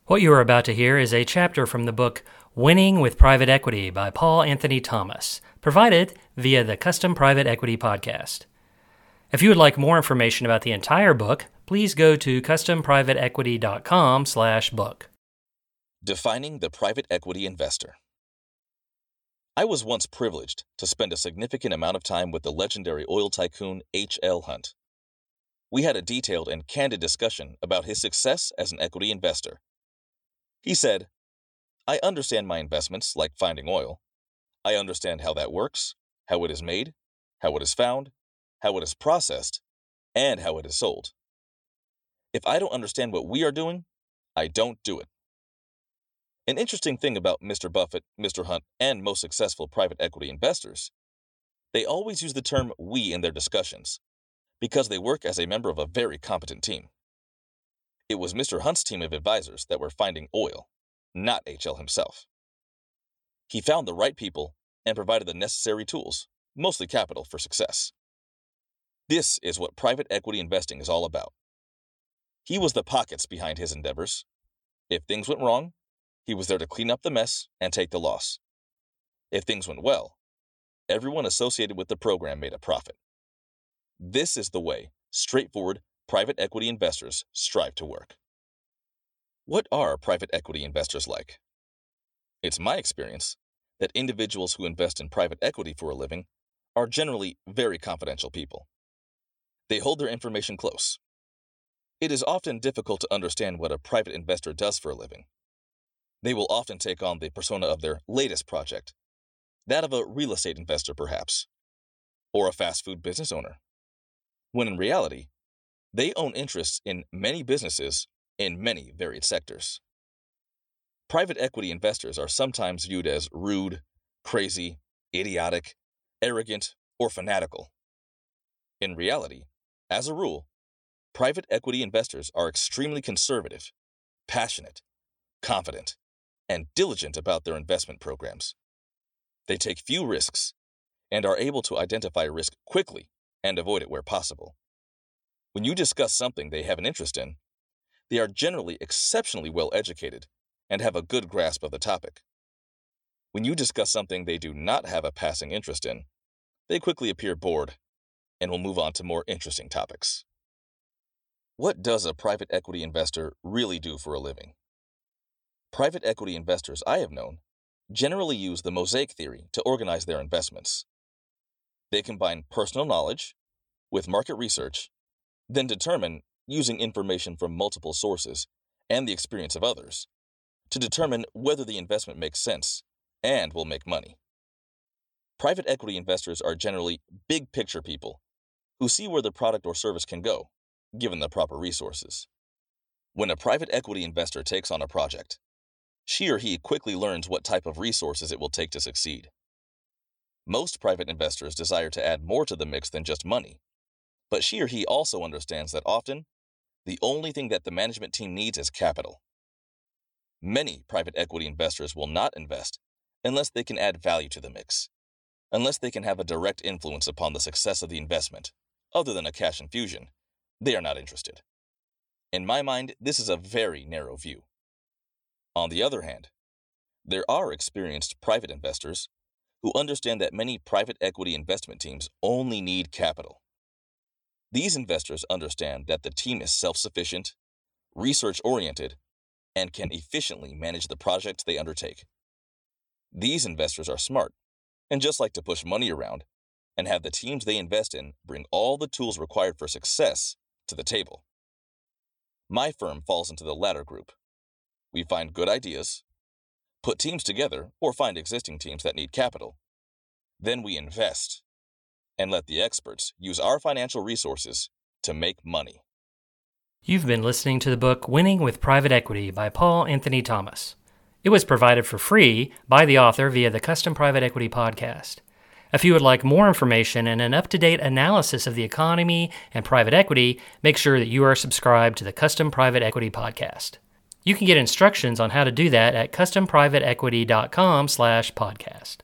What you are about to hear is a chapter from the book Winning with Private Equity by Paul Anthony Thomas, provided via the Custom Private Equity podcast. If you would like more information about the entire book, please go to customprivateequity.com/book. Defining the private equity investor. I was once privileged to spend a significant amount of time with the legendary oil tycoon H.L. Hunt. We had a detailed and candid discussion about his success as an equity investor. He said, "I understand my investments like finding oil. I understand how that works, how it is made, how it is found, how it is processed, and how it is sold. If I don't understand what we are doing, I don't do it." An interesting thing about Mr. Buffett, Mr. Hunt, and most successful private equity investors, they always use the term "we" in their discussions because they work as a member of a very competent team. It was Mr. Hunt's team of advisors that were finding oil, not H.L. himself. He found the right people and provided the necessary tools, mostly capital, for success. This is what private equity investing is all about. He was the pockets behind his endeavors. If things went wrong, he was there to clean up the mess and take the loss. If things went well, everyone associated with the program made a profit. This is the way straightforward private equity investors strive to work. What are private equity investors like? It's my experience that individuals who invest in private equity for a living are generally very confidential people. They hold their information close. It is often difficult to understand what a private investor does for a living. They will often take on the persona of their latest project, that of a real estate investor perhaps, or a fast food business owner, when in reality, they own interests in many businesses in many varied sectors. Private equity investors are sometimes viewed as rude, crazy, idiotic, arrogant, or fanatical. In reality, as a rule, private equity investors are extremely conservative, passionate, confident, and diligent about their investment programs. They take few risks and are able to identify risk quickly and avoid it where possible. When you discuss something they have an interest in, they are generally exceptionally well educated and have a good grasp of the topic. When you discuss something they do not have a passing interest in, they quickly appear bored and will move on to more interesting topics. What does a private equity investor really do for a living? Private equity investors I have known generally use the mosaic theory to organize their investments. They combine personal knowledge with market research, then determine, using information from multiple sources and the experience of others, to determine whether the investment makes sense and will make money. Private equity investors are generally big picture people who see where the product or service can go, given the proper resources. When a private equity investor takes on a project, she or he quickly learns what type of resources it will take to succeed. Most private investors desire to add more to the mix than just money, but she or he also understands that often, the only thing that the management team needs is capital. Many private equity investors will not invest unless they can add value to the mix, unless they can have a direct influence upon the success of the investment. Other than a cash infusion, they are not interested. In my mind, this is a very narrow view. On the other hand, there are experienced private investors who understand that many private equity investment teams only need capital. These investors understand that the team is self-sufficient, research-oriented, and can efficiently manage the projects they undertake. These investors are smart and just like to push money around and have the teams they invest in bring all the tools required for success to the table. My firm falls into the latter group. We find good ideas, put teams together, or find existing teams that need capital. Then we invest and let the experts use our financial resources to make money. You've been listening to the book Winning with Private Equity by Paul Anthony Thomas. It was provided for free by the author via the Custom Private Equity podcast. If you would like more information and an up-to-date analysis of the economy and private equity, make sure that you are subscribed to the Custom Private Equity podcast. You can get instructions on how to do that at customprivateequity.com/podcast.